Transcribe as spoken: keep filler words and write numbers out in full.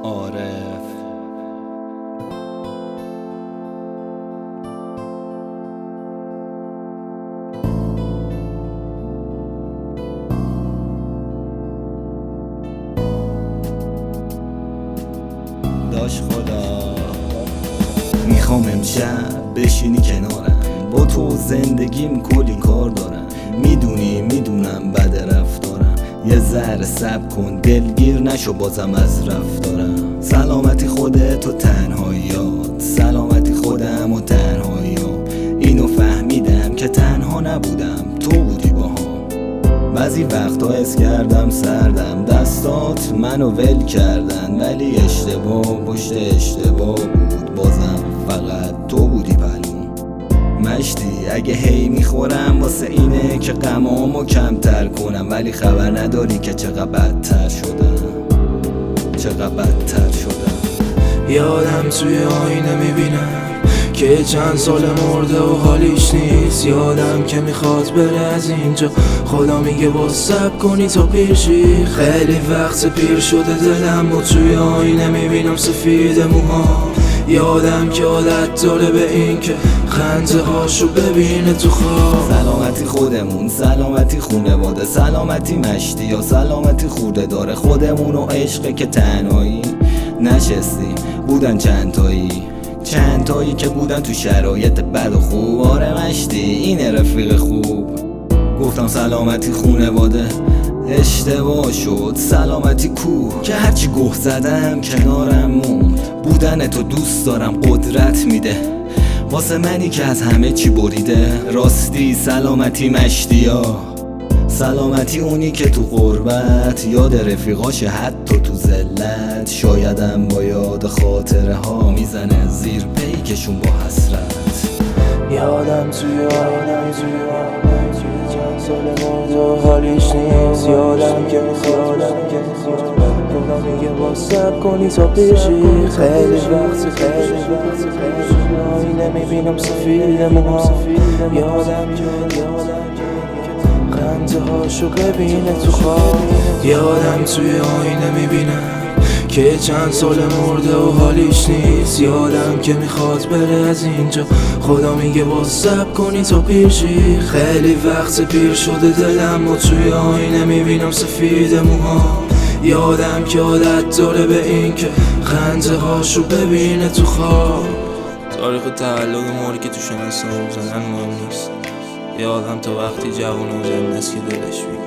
عارف. داش خدا میخوام امشب بشینی کنارم، با تو زندگیم کلی کار دارم. میدونی میدونم بد رفتارم، یه ذره صبر کن دلگیر نشو بازم از رفتارم. سلامتی خودت و تنهاییات، سلامتی خودم و تنهاییات. اینو فهمیدم که تنها نبودم، تو بودی باهام. بعضی وقتا حس کردم سردم، دستات منو ول کردن، ولی اشتباه پشت اشتباه بود، بازم فقط تو بودی پلوم. مشتی اگه هی میخورم واسه اینه که غمامو کمتر کنم، ولی خبر نداری که چقدر بدتر شدم، چقدر بدتر شدم. یادم توی آینه میبینم که چند سال مرده و حالیش نیست. یادم که میخواد بره از اینجا، خدا میگه باز صبر کنی تا پیرشی. خیلی وقت پیر شده دلم و توی آینه میبینم سفید موها. یادم که عادت داره به این که خنده هاشو ببینه تو خواب. سلامتی خودمون، سلامتی خونواده، سلامتی مشتی یا سلامتی خورده داره. خودمون و عشقه که تنهایی نشستیم، بودن چند تایی چند تایی که بودن تو شرایط بد و خوب. آره مشتی اینه رفیق خوب. گفتم سلامتی خونواده، اشتباه شد. سلامتی کوه که هرچی گوه زدم کنارم موند. بودن تو دوست دارم قدرت میده واسه منی که از همه چی بریده. راستی سلامتی مشتیا، سلامتی اونی که تو غربت یاد رفیقاش حتی تو ذلت. شایدم با یاد خاطره ها میزنه زیر پیکشون با حسرت. یادم توی آینه توی آینه توی چند سال مرده و حالیش نیست. یادم که میخواد خدا میگه باز صبر کنی تا پیشی. خیلی وقت خیلی وقت توی آینه میبینم سفید موها. یادم که یادم خنده هاشو ببینه تو خواب. یادم توی آینه میبینم که چند سال مرده و حالیش نیست. یادم که میخواد بره از اینجا، خدا میگه باز صبر کنی تا پیرشی. خیلی وقت پیر شده دلم و توی آینه میبینم سفید موها. یادم که عادت داره به این که خنده هاشو ببینه تو خواب. تاریخ تولد موری که تو شناسنامه زدن مهم نیست. یادم تا وقتی جوون و جن است که دلش میگه